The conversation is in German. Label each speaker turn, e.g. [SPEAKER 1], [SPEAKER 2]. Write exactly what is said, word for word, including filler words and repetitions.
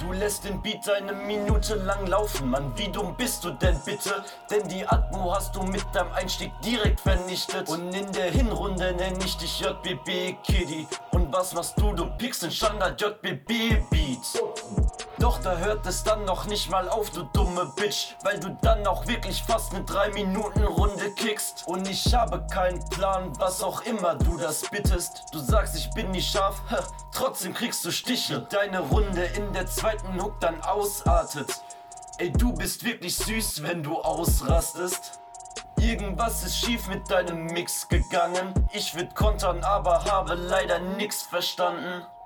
[SPEAKER 1] Du lässt den Beat eine Minute lang laufen, Mann, wie dumm bist du denn bitte? Denn die Atmo hast du mit deinem Einstieg direkt vernichtet. Und in der Hinrunde nenn ich dich J B B Kiddy. Und was machst du? Du pickst den Standard J B B Beat. Doch da hört es dann noch nicht mal auf, du dumme Bitch, weil du dann auch wirklich fast ne drei Minuten Runde kickst. Und ich habe keinen Plan, was auch immer du das bittest. Du sagst, ich bin nicht scharf, trotzdem kriegst du Stiche. Deine Runde in der zweiten Hook dann ausartet. Ey, du bist wirklich süß, wenn du ausrastest. Irgendwas ist schief mit deinem Mix gegangen. Ich würd kontern, aber habe leider nix verstanden.